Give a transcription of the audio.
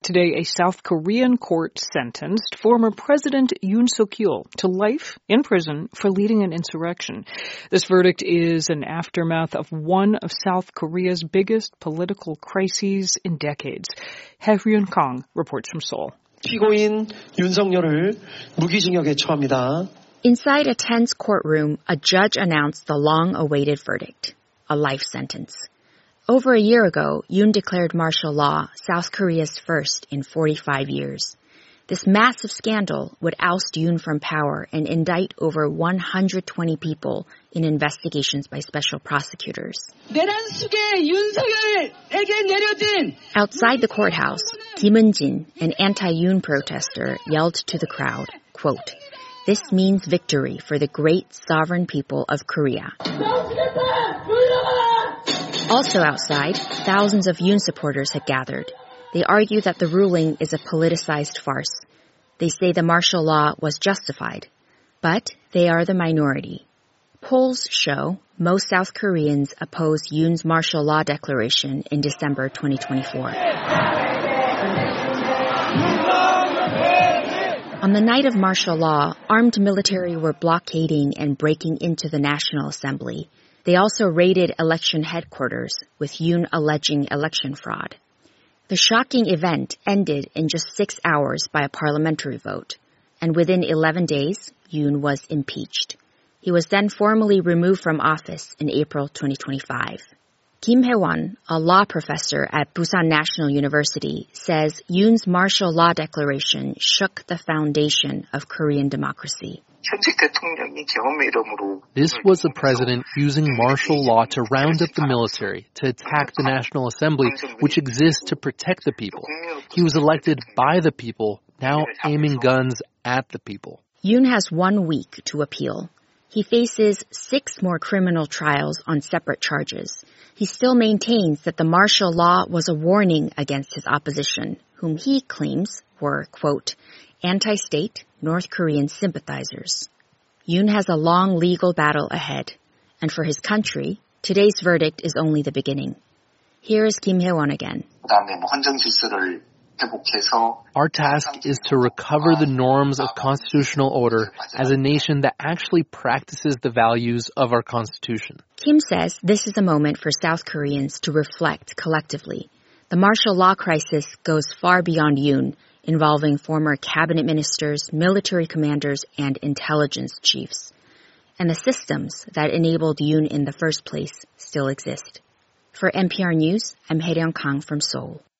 Today, a South Korean court sentenced former President Yoon Suk-yeol to life in prison for leading an insurrection. This verdict is an aftermath of one of South Korea's biggest political crises in decades. Hae Ryun-kang reports from Seoul. 피고인 윤석열을 무기징역에 처합니다. Inside a tense courtroom, a judge announced the long-awaited verdict, a life sentence. Over a year ago, Yoon declared martial law, South Korea's first in 45 years. This massive scandal would oust Yoon from power and indict over 120 people in investigations by special prosecutors. Outside the courthouse, Kim Eun-jin, an anti-Yoon protester, yelled to the crowd, quote, "This means victory for the great sovereign people of Korea." Also outside, thousands of Yoon supporters had gathered. They argue that the ruling is a politicized farce. They say the martial law was justified. But they are the minority. Polls show most South Koreans oppose Yoon's martial law declaration in December 2024. On the night of martial law, armed military were blockading and breaking into the National Assembly. They also raided election headquarters, with Yoon alleging election fraud. The shocking event ended in just 6 hours by a parliamentary vote, and within 11 days, Yoon was impeached. He was then formally removed from office in April 2025. Kim Hae-won, a law professor at Busan National University, says Yoon's martial law declaration shook the foundation of Korean democracy. This was the president using martial law to round up the military, to attack the National Assembly, which exists to protect the people. He was elected by the people, now aiming guns at the people. Yoon has 1 week to appeal. He faces 6 more criminal trials on separate charges. He still maintains that the martial law was a warning against his opposition, whom he claims were, quote, anti-state North Korean sympathizers. Yoon has a long legal battle ahead, and for his country, today's verdict is only the beginning. Here is Kim Hae-won again. Our task is to recover the norms of constitutional order as a nation that actually practices the values of our constitution. Kim says this is a moment for South Koreans to reflect collectively. The martial law crisis goes far beyond Yoon, involving former cabinet ministers, military commanders, and intelligence chiefs. And the systems that enabled Yoon in the first place still exist. For NPR News, I'm Hae Ryun-kang from Seoul.